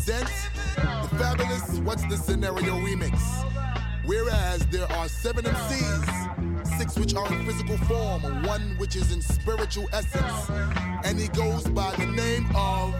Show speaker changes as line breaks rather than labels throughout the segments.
present the fabulous What's the Scenario remix. Whereas there are 7 MCs, 6 which are in physical form, 1 which is in spiritual essence, and he goes by the name of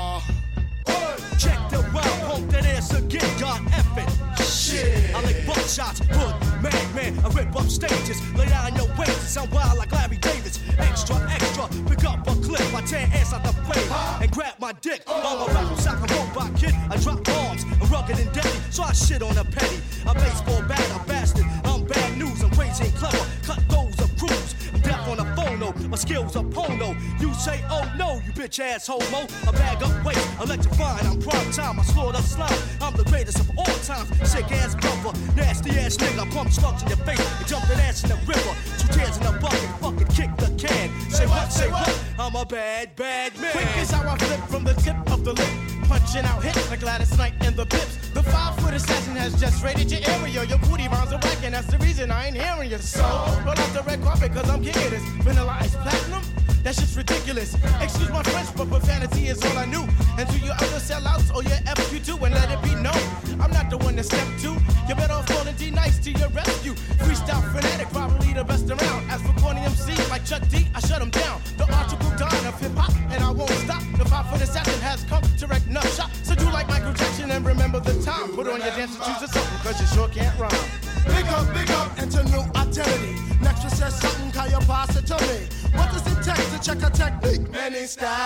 Check the rhyme, hope that ass again, God F it. Shit, I like buckshots, hood, man, I rip up stages, lay down your waist, sound wild like Larry Davis. Extra, pick up a clip, I tear ass out the plate, and grab my dick. I'm a rap sock, a robot kid, I drop bombs, I'm rugged and deadly, so I shit on a petty. A baseball bat, a bastard, I'm bad news, I'm crazy and clever, cut those of crews. I'm deaf on a phono, my skills are pono. You say, oh no, you bitch ass homo. I bag up weight, electrifying, I'm prime time, I slaughter slime. I'm the greatest of all times, sick ass brother, nasty ass nigga, pump slugs in your face and jump that ass in the river. 2 tears in a bucket, fucking kick the can. Say what? I'm a bad man.
Quick is how I flip from the tip of the lip, punching out hits like Gladys Knight in the pips. The 5-foot assassin has just raided your area. Your booty rounds are whack, and that's the reason I ain't hearing you. So roll out the red carpet, cause I'm getting this Vanilla Ice Platinum. That shit's ridiculous. Excuse my French, but profanity is all I knew. And to your other sellouts or your FQ2, and let it be known, I'm not the one to step to. You better off calling D Nice to your rescue. Freestyle fanatic, probably the best around. As for corny MC like Chuck D, I shut him down. The article done of hip hop, and I won't stop. The 5-foot assassin has come to wreck nut shop. So do like Michael Jackson and remember the time. Put on your dance and choose a something, cause you sure can't rhyme.
Big up, into new identity. Next one says something, can you pass it to me? What does it take to check a technique? Many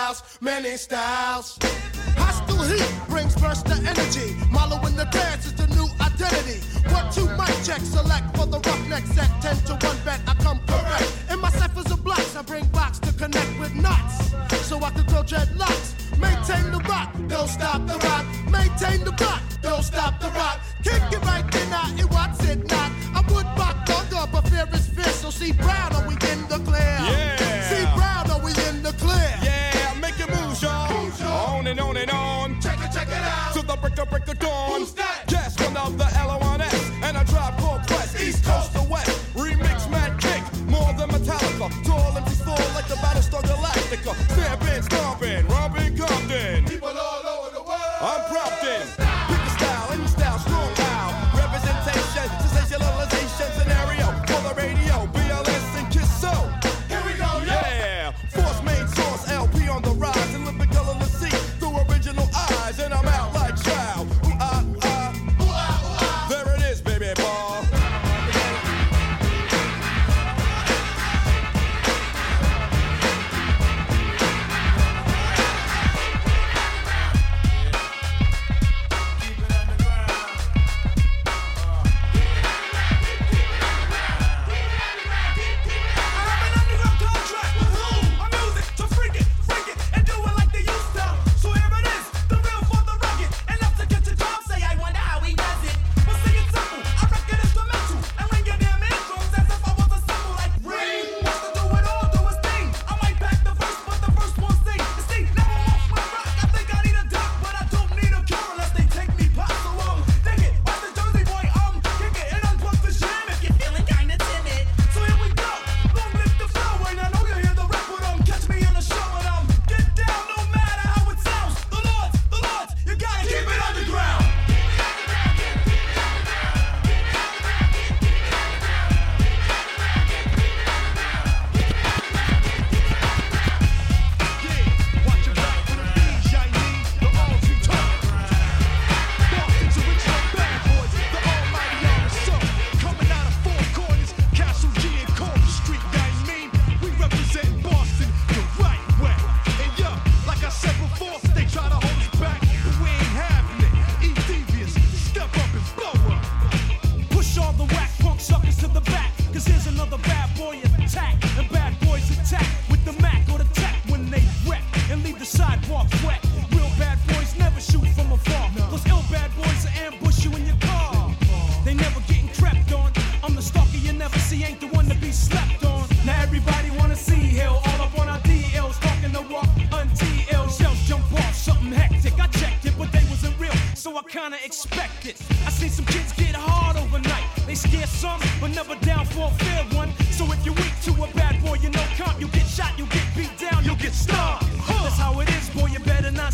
styles. Hostile heat brings burst of energy. Marlow in the dance is the new identity. 1-2 mic check, select for the roughneck set. 10 to 1 bet, I come correct. In my ciphers of blocks, I bring blocks to connect with knots, so I can grow dreadlocks. Maintain the rock, don't stop the rock. Maintain the rock, don't stop the rock. Kick it right then, it what's it not? I would rock longer, but fear is fierce. So see Brown, are we in the clear?
Yeah.
See Brown, are we in the clear?
Yeah, make it move, y'all. On and on and on.
Check it out.
To the break of dawn.
Who's that?
Guess one of the L.O.N.S. And a Tribe Called Quest. East Coast to West. Remix mad kick. More than Metallica. Tall and fall like the Battlestar Galactica. Stampin', stompin', robbing Compton.
People all over the world.
I'm prompting. Pick a style, any style, strong out. Representation, sensationalization scenario. For the radio, BLS and Kiss So.
Here we go,
Yeah. Force main source, LP on the rise. And living color to see through original eyes. And I'm out like child. There it is, baby ball.
kinda expected. I seen some kids get hard overnight. They scare some, but never down for a fair one. So if you're weak to a bad boy, you know comp. You get shot, you get beat down, you'll get starved. That's how it is, boy, you better not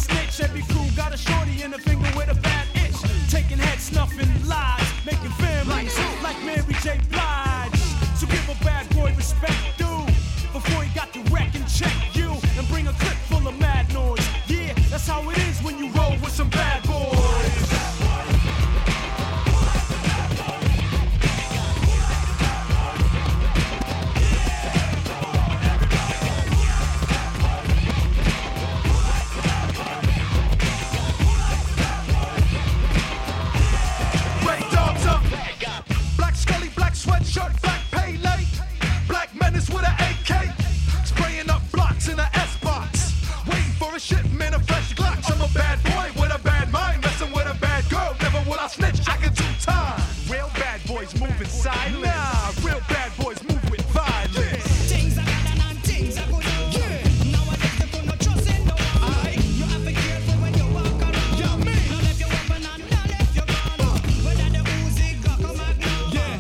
snitch. Every crew got a shorty in the finger with a bad itch. Taking head snuffing lies, making families like Mary J. Blige. So give a bad boy respect, dude, before he got to wreck and check you and bring a clip full of mad noise. Yeah, that's how it is when you roll with some bad boys.
Sweatshirt, black Pele, black menace with an AK, spraying up blocks in a S-box, waiting for a shipment of fresh Glocks. I'm a bad boy with a bad mind, messing with a bad girl. Never will I snitch, I can do time. Real bad boys moving silent. Nah, real bad boys move with violence.
Things are better than things are good. Yeah. Nowadays they put no trust in no one. You have to be careful when you walk around. Yeah, me. Not left your weapon and not left your gun. Whether the Uzi Glock or Magnum. Yeah.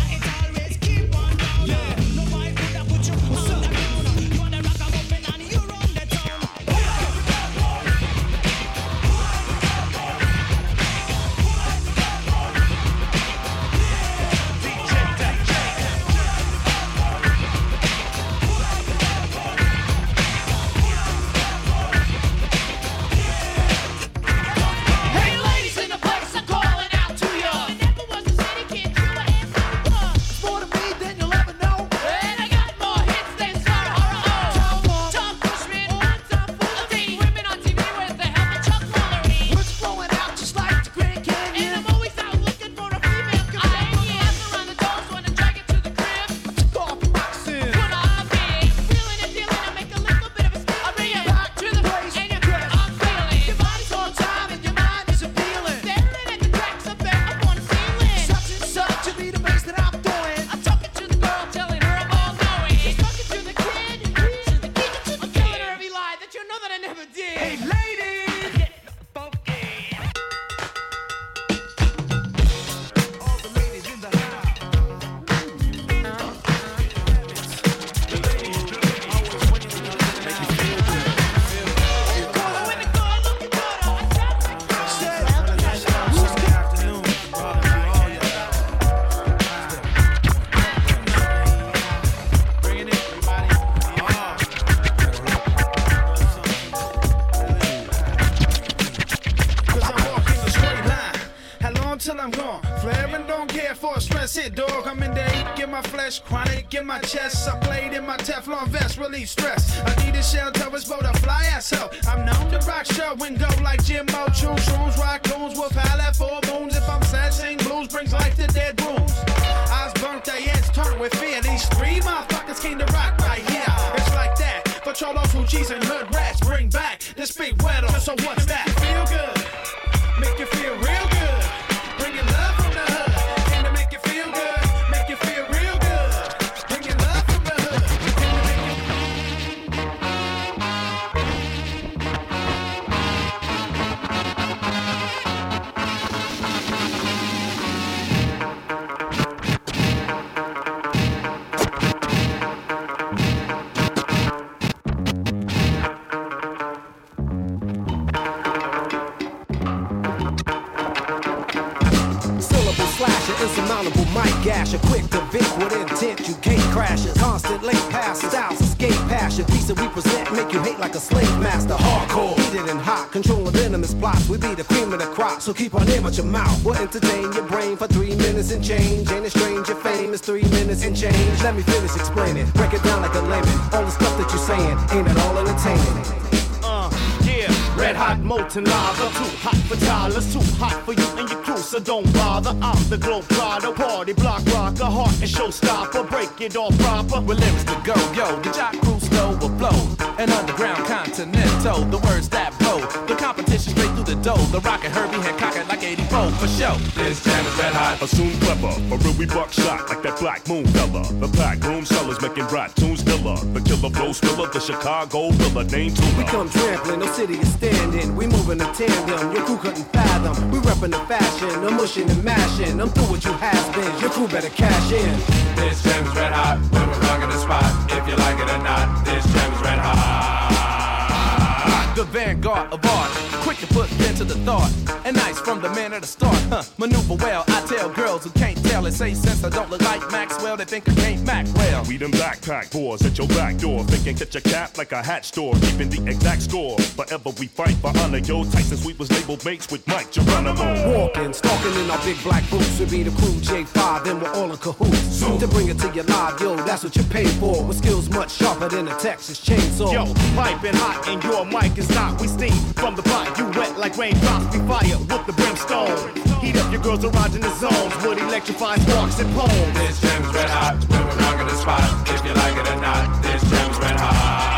Chronic in my chest, I played in my Teflon vest, relieve stress. I need a shelter, it's boat a fly ass hell. I'm known to rock show and go like Jimbo, choose shrooms, raccoons, wolf howl at full moons. If I'm sad, sing blues, brings life to dead rooms. Eyes burnt, their heads turned with fear. These three motherfuckers came to rock right here. It's like that, for cholos, Fugees, and hood rats. Bring back this big weather, so what's that? Feel good, make you feel real good. Bringing love from the hood, and to make you feel good, make you feel real good.
Insurmountable mic gasher, quick to vent with intent. You gate crashes, constant late passes, styles escape passion. Piece that we present make you hate like a slave master. Hardcore, heated and hot, controlling venomous plots. We be the cream of the crop, so keep on name at your mouth. We'll entertain your brain for 3 minutes and change. Ain't it strange your fame is 3 minutes and change? Let me finish explaining, break it down like a lemon. All the stuff that you're saying ain't at all entertaining.
Red hot molten lava, too hot for toddlers, too hot for you and your crew, so don't bother. I'm the globe trotter, party block rocker, heart and showstopper, break it all proper.
With lyrics to go, yo, the jock crew stole will flow. An underground continental, the words that blow. The competition straight through the dough. The rocket Herbie Hancock it like 84 for show. This jam is red hot.
Assume clever, a real we buckshot like that Black Moon fella. The pack room sellers making rat tunes killer. The killer flow spiller, the Chicago villa named Tula.
We come trampling, no city is standing. We moving in tandem, your crew couldn't fathom. We reppin' the fashion, I'm mushing and mashing. I'm through what you has been, your crew better cash in.
This jam is red hot, when we're rocking the spot. If you like it or not, this jam is red hot. the vanguard of art. Quick to put pen to the thought, and nice from the man at the start. Maneuver well, I tell girls who can't tell and say since I don't look like Maxwell, they think I can't Mac well.
We them backpack boys at your back door, thinking catch a cap like a hat store, keeping the exact score. Forever we fight for honor, yo. Tight since we was labeled mates with Mike Geronimo.
Walking, stalking in our big black boots. We be the crew J5, and we're all in cahoots. To bring it to your live, yo, that's what you pay for. With skills much sharper than a Texas chainsaw.
Yo, piping hot and your mic is not. We steam from the pot. You wet like raindrops. We fire with the brimstone. Heat up your girls around in the zones. Would electrify sparks and poems.
This jam's red hot. When we're rocking the spot. If you like it or not, this jam's red hot.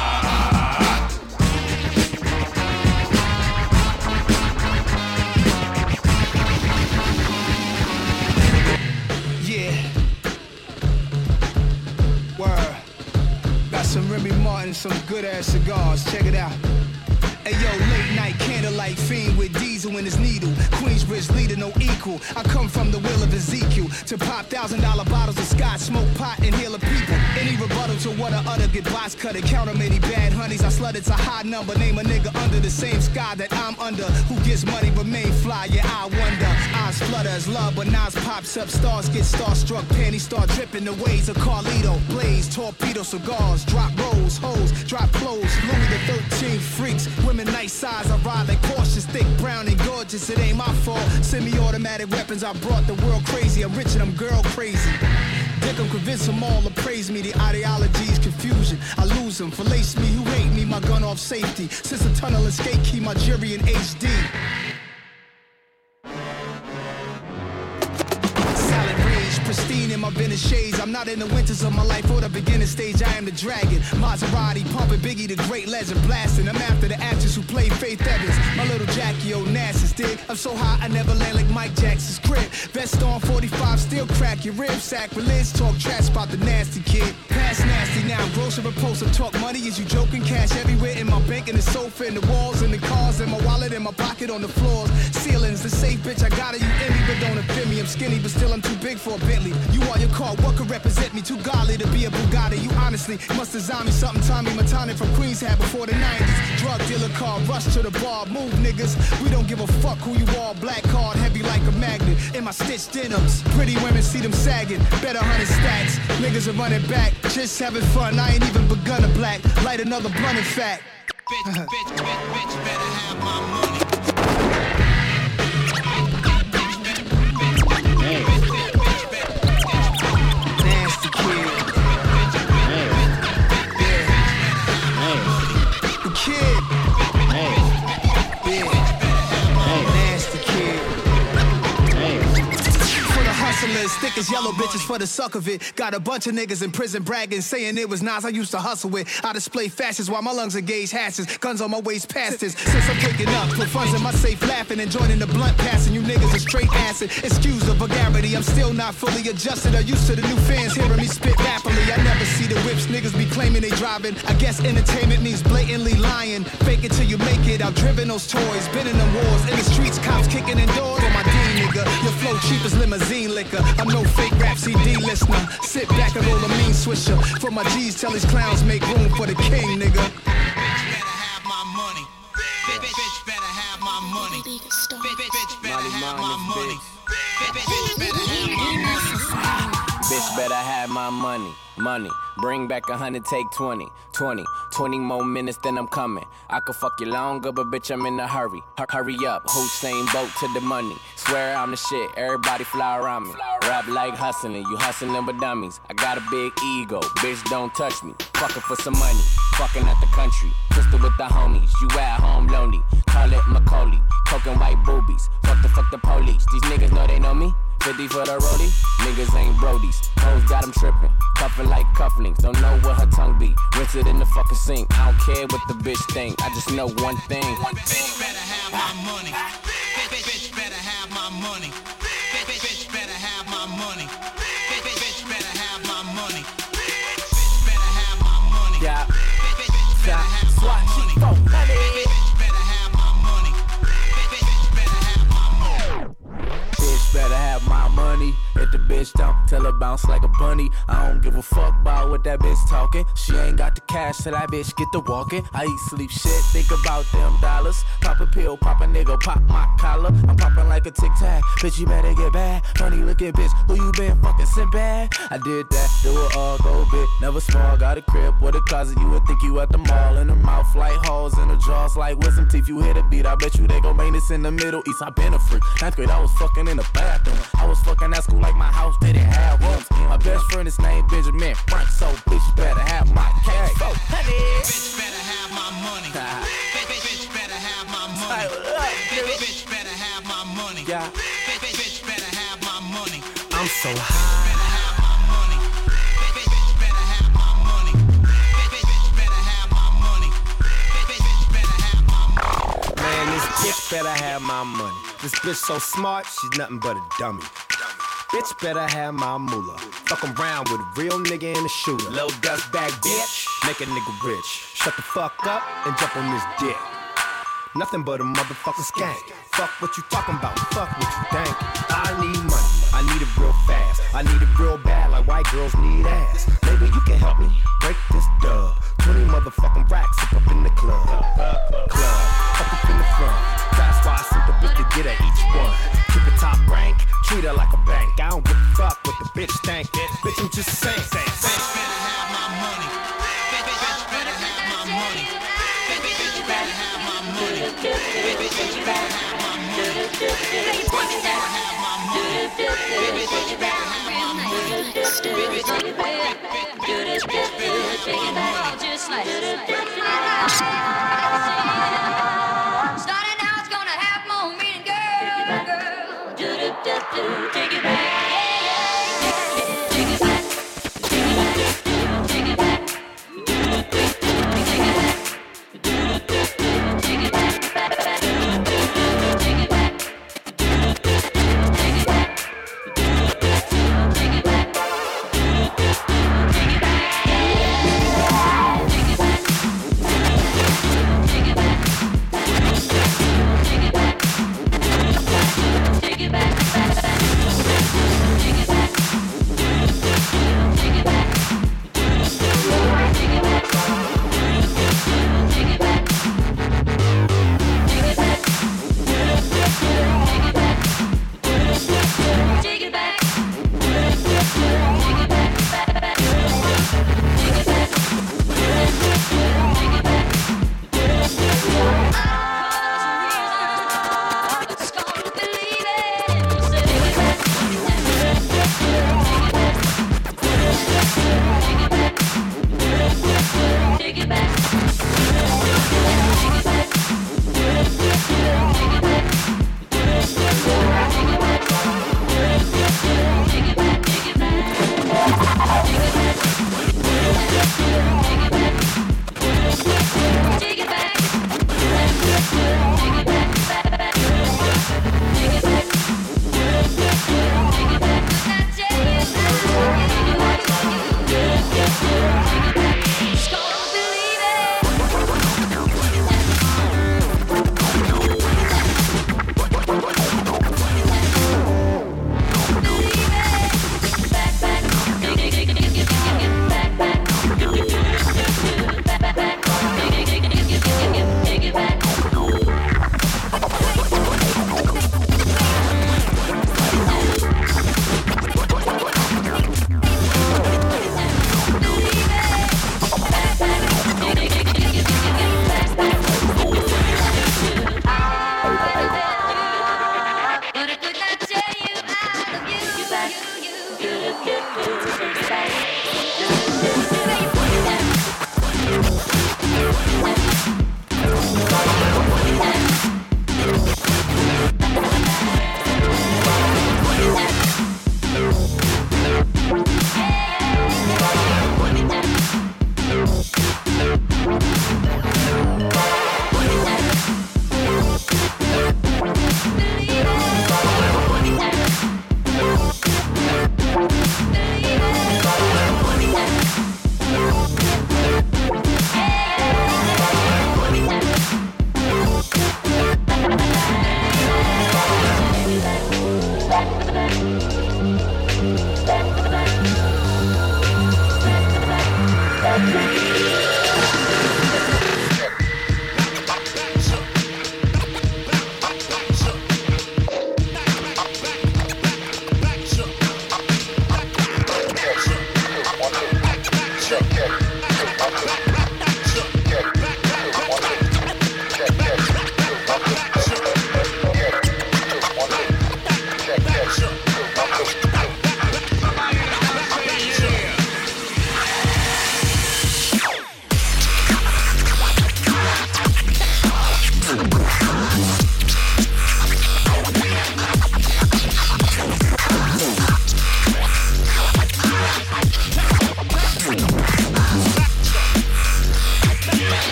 Some Remy Martin, some good ass cigars, check it out. Hey yo, late night candlelight fiend with diesel in his needle. Queensbridge leader, no equal. I come from the will of Ezekiel to pop $1,000 bottles of scotch, smoke pot and heal a people. Any rebuttal to what I utter, get box cut and counter many bad honeys. I slut, it's a high number. Name a nigga under the same sky that I'm under. Who gets money remain fly? Yeah, I wonder. Eyes flutter as love, but Nas pops up. Stars get starstruck, panties start dripping the ways of Carlito. Blaze, torpedo, cigars, drop rolls, hoes, drop clothes. Louis the 13th freaks, women nice size. I ride like Porsches, thick, brown and gorgeous. It ain't my fault. Semi-automatic weapons, I brought the world crazy. I'm rich and I'm girl crazy. Dick, I'm convinced them all to praise me. The ideology's confusion. I lose them, fillet me, who hate me, my gun off safety. Since the tunnel escape, keep my jury in HD. Salad rage, pristine in my Venice shades. I'm not in the winters of my life or the beginning stage. I am the dragon. Maserati, pumping Biggie, the great legend, blasting. I'm after the actress who played Faith Evans. My little Jackie Onassis, dig? I'm so high, I never land like Mike Jackson's crib. Vest on 45, still crack your rib. Sacrilege, talk trash about the nasty kid. Past nasty, now I'm gross and repulsive. Talk money, is you joking? Cash everywhere in my bank, in the sofa, in the walls, in the cars, in my wallet, in my pocket, on the floors. Ceilings, the safe bitch, I got it, you envy, but don't offend me. I'm skinny, but still I'm too big for a Bentley. You are your car, what could represent me? Too godly to be a Bugatti. You honestly must design me something Tommy Montana from Queens had before the 90s. Drug dealer car, rush to the bar, move niggas. We don't give a fuck who you are. Black card, heavy like a magnet. In my stitched denims, pretty women see them sagging. Better 100 stacks, niggas are running back. Just having fun, I ain't even begun to black. Light another blunt in fact.
Bitch better have my money.
Nasty kid. The kid. Nasty kid. For the hustlers, thick as yellow bitches for the suck of it. Got a bunch of niggas in prison bragging, saying it was Nas I used to hustle with. I display fashions while my lungs engage hashes. Guns on my waist past this. Since I'm picking up, put funds in my safe laughing and joining the blunt passing. You niggas are straight acid. Excuse the vulgarity, I'm still not fully adjusted or used to the new fans hearing me spit rapidly. I never see the whips niggas be claiming they driving. I guess entertainment means blatantly lying. Fake it till you make it. I've driven those toys, been in them wars. In the streets, cops kicking in doors. On my D nigga, your flow cheap as limousine liquor. I'm no fake rap CD listener. Sit back and roll a mean swisher. For my G's, tell these clowns make room for the king, nigga.
Bitch better have my money. Bitch better have my money. Bitch better have my money. Bitch better have my money.
Bitch better have my money. Money, bring back 100, take 20 more minutes, then I'm coming. I could fuck you longer, but bitch, I'm in a hurry. Hurry up, Hussein boat to the money. Swear I'm the shit, everybody fly around me. Rap like hustling, you hustling with dummies. I got a big ego, bitch, don't touch me. Fucking for some money, fucking at the country. Twisted with the homies, you at home lonely. Call it Macaulay, coking white boobies. Fuck the police, these niggas know they know me. 50 for the rollie, niggas ain't brodies. Hoes got them tripping, cuffing like cufflinks. Don't know what her tongue be, rinse it in the fucking sink. I don't care what the bitch think, I just know one thing.
Bitch better have my money. Bitch better have my money. Bitch better have my money. Bitch better have my money. Bitch better have my money.
Yeah.
Bitch better have my money. Bitch better have my money. Bitch better have my money.
Bitch better have my money. If the bitch don't
Tell her bounce like a bunny. I don't give a fuck about what that bitch talking. She ain't got the cash till that bitch get to walking. I eat, sleep, shit, think about them dollars. Pop a pill, pop a nigga, pop my collar. I'm popping like a tic-tac, bitch, you better get bad. Funny looking bitch, who you been fucking sin bad? I did that, do it all, go big, never small. Got a crib with a closet, you would think you at the mall. In her mouth like holes, in her jaws like wisdom teeth. You hit a beat, I bet you they gon' bang this in the Middle East. I been a freak, 9th grade I was fucking in the bathroom. I was fucking at school like my house didn't have rooms. My best friend is named Benjamin Frank, so bitch better have my cash. So, honey,
bitch better have my money. Bitch better have my money. Bitch better have my money.
Yeah.
Bitch better have my money.
I'm so high.
Bitch better have my money. This bitch so smart, she's nothing but a dummy. Bitch better have my moolah. Fuck around with a real nigga and a shooter. Low dust bag bitch, make a nigga rich. Shut the fuck up and jump on this dick. Nothing but a motherfucking skank. Fuck what you talking about, fuck what you think. I need money, I need it real fast. I need it real bad like white girls need ass. Maybe you can help me break this dub. 20 motherfucking racks up in the club. Up in the front. That's why I sent the bitch to get at each one. Keep it top rank, treat her like a bank. I don't give a fuck what the bitch think. Bitch, I'm just saying.
Bitch better have my money. Bitch better have my money. Bitch better have my money. Bitch better have my money. Bitch better have my money. Bitch better have my money. Do this, take it back, just like
Starting out, it's gonna have more meaning, girl. Do, take it back. Take it back.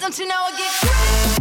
Don't you know I get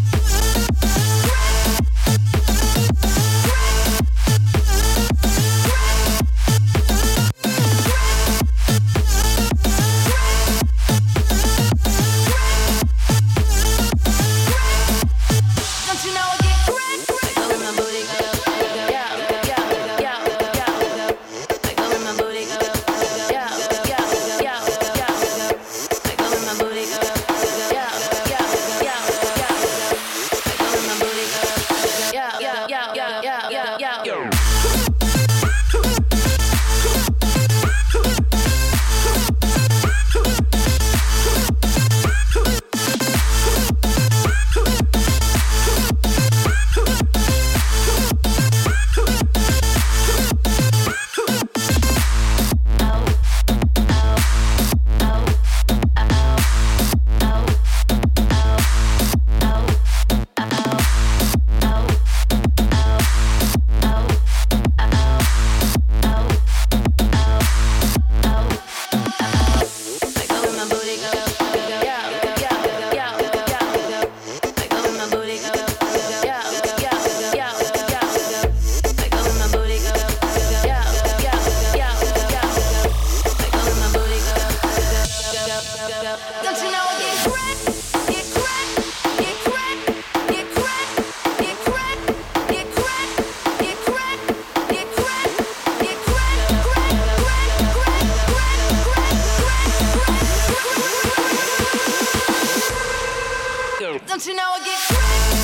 Don't you know I get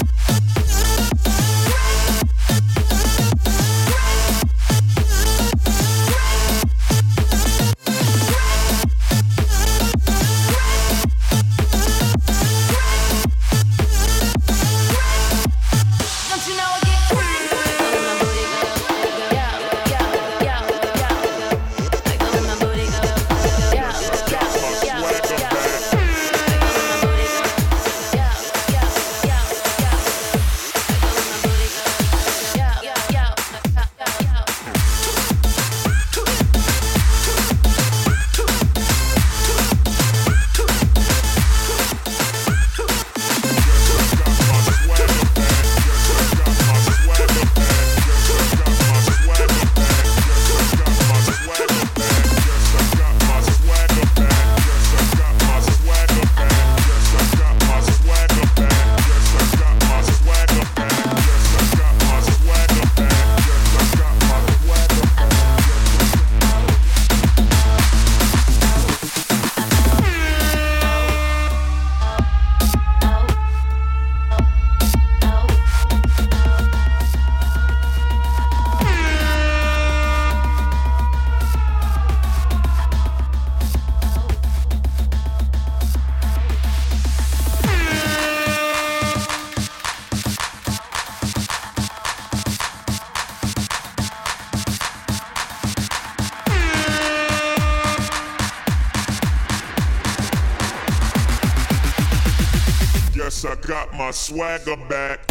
I got my swagger back.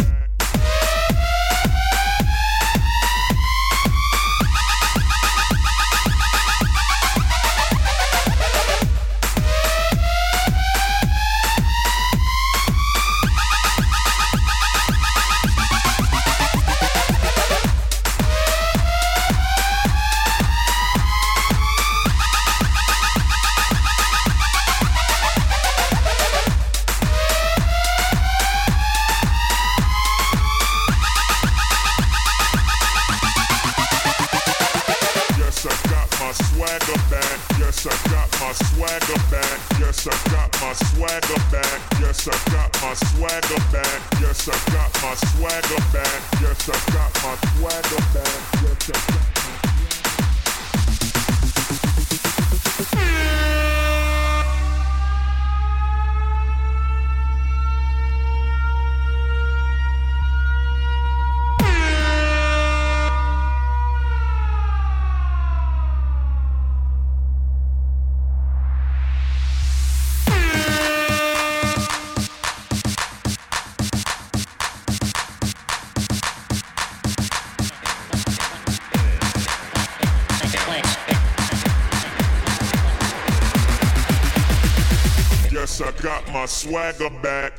Yes, I got my swagger back.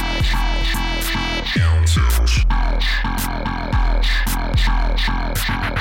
Down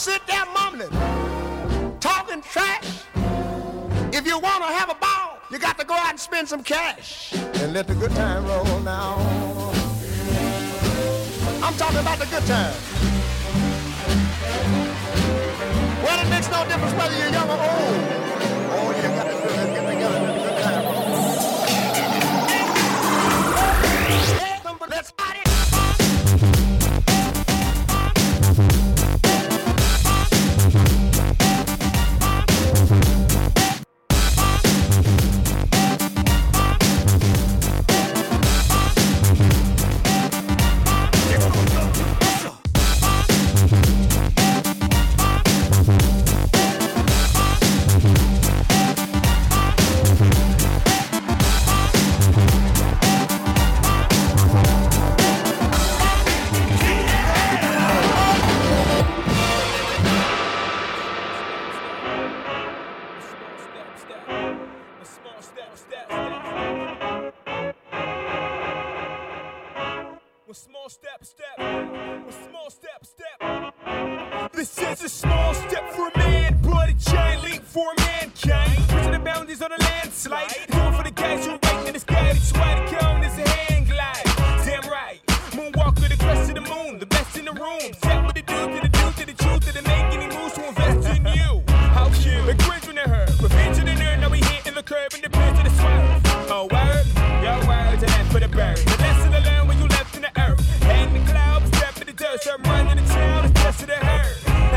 sit there mumbling, talking trash. If you want to have a ball, you got to go out and spend some cash and let the good time roll now. I'm talking about the good time. Well, it makes no difference whether you're young or old. All you got to do is get together and let the good time roll. Let's party.
This is a small step for a man, but a giant leap for mankind. Pushing the boundaries on a landslide. Going for the guys who right in the sky. That's why the count is a hand glide. Damn right. Moonwalk with the crest of the moon. The best in the room. Set with the dude to the truth to the make any moves to invest in you. How cute. The cringe when they heard. Revenge to the nerd. Now we hitting the curb and the pitch to the swerve. Oh, word. Yo, word. To that for the bird. The lesson to learn when you left in the earth. Head in the clouds. Step in the dirt. Start running the town. It's just to the herd.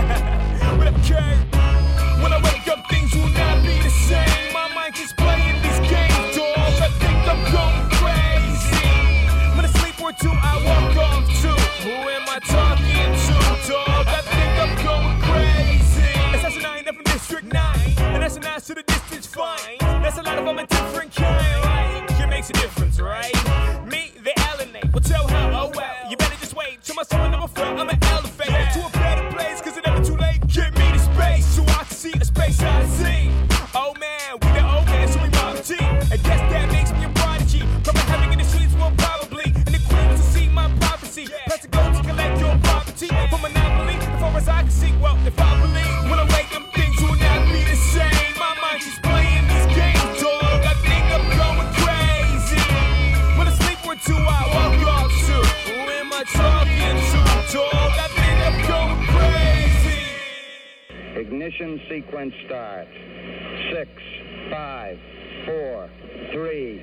What up, Kurt? When I wake up, things will not be the same. My mind keeps playing these games, dog. I think I'm going crazy. When I sleep or two, I walk off too. Who am I talking to, dog? I think I'm going crazy. Assassin 9 up from District 9. And that's a nice to the distance fine. That's a lot of them a different kind. Like, it makes a difference, right? Me, the alienate. Well, tell her, oh well. You better just wait till my soul number 4. I'm an elevator to a better place, cause it's never too late. Give me the space so I can see a space Odyssey. Oh man, we the old man, so we mob T. I guess that makes me a prodigy. From having in the streets, well, probably. And the queen was to see my prophecy. Plus to go to collect your property. For monopoly, as far as I can see, well, if I believe, when I wake up, things will not be the same. My mind keeps playing these games, dog. I think I'm going crazy. When I sleep or two, I walk off too. Who am I talking to, dog? I think I'm going crazy.
Ignition sequence start. 6, 5, 4, 3,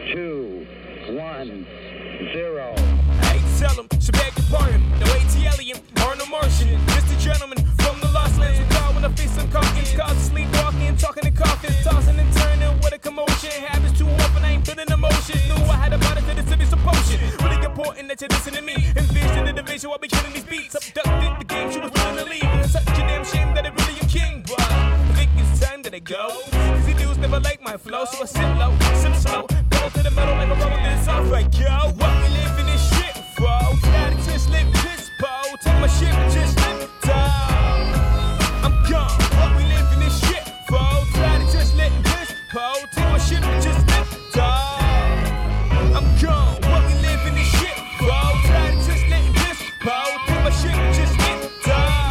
2, 1, 0.
I hate to tell him, so beg your pardon. No ATLian or no Martian. Just a gentleman from the lost lands. We call when I face some coffins. Cause sleepwalking, talking in coffins. Tossing and turning with a commotion. Happens too often, I ain't feeling emotion. Knew I had a body for the city, some potion. Really important that you listen to me. Envision the division while we killing these beats. Abducted the game, she was willing to leave. It's such a damn shame that it really a king, but I think it's time that I go. Cause these dudes never like my flow, so I sit low, sip slow. Go to the middle like a rubber dance off, I go. What we live in this shit, bro. Gotta just live this, bro. Take my shit and just live down. I'm gone. What we live in this shit, bro. Gotta just let this, bro. Take my shit and just live down. I'm gone. What we live in this shit, bro. Gotta just let this, bro. Take my shit and just live down.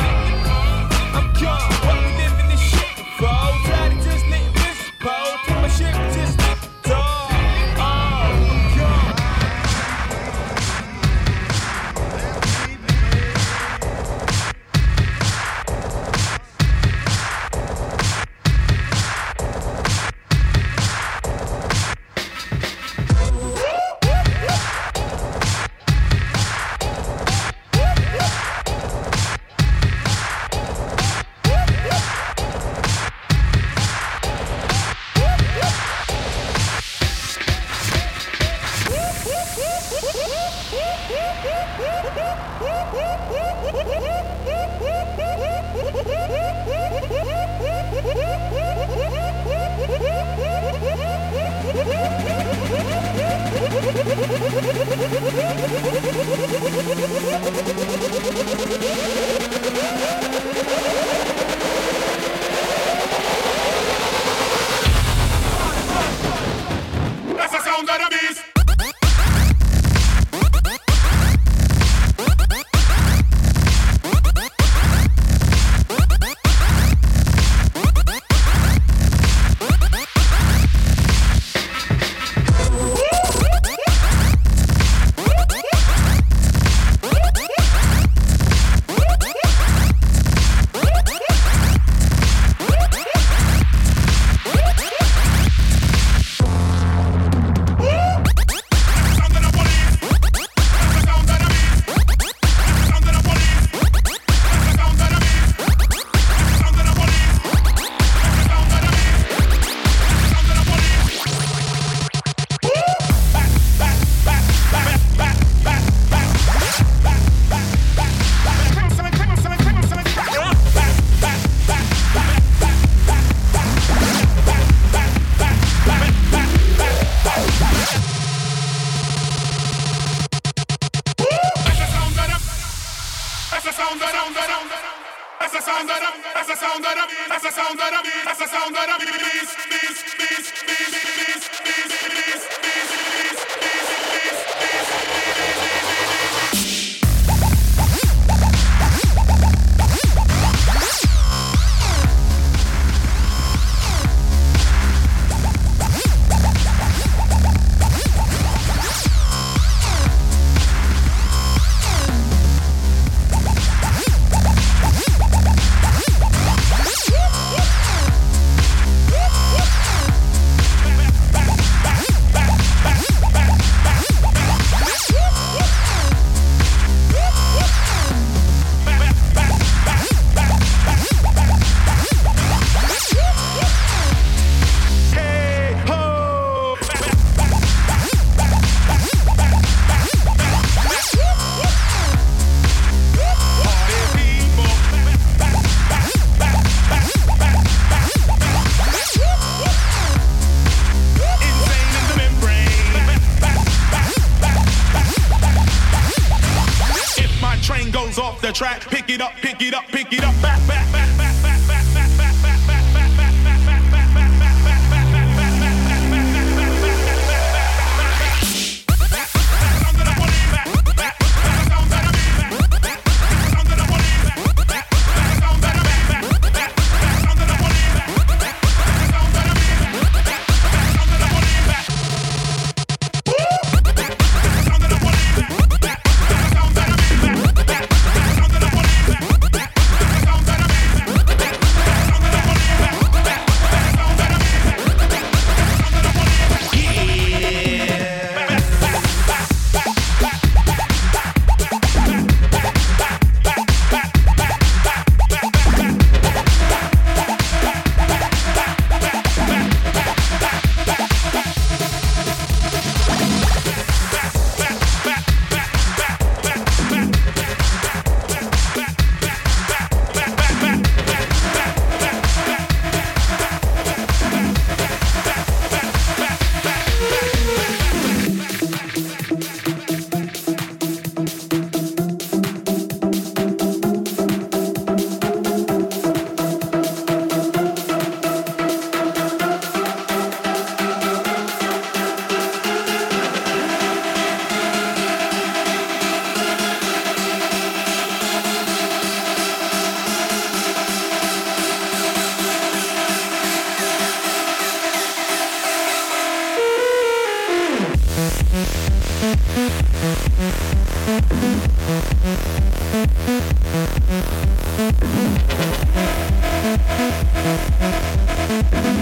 I'm gone. What we live in this shit, bro. Gotta just let this, bro. Take my shit and just live
the sound of the beat. That's the sound of the beat. That's the sound of the beat. That's the sound of the beat.
Off the track, pick it up, pick it up, pick it up, back, back, back, back, back, back, back, back, back, back, back, back, back, back, back,
Thank you.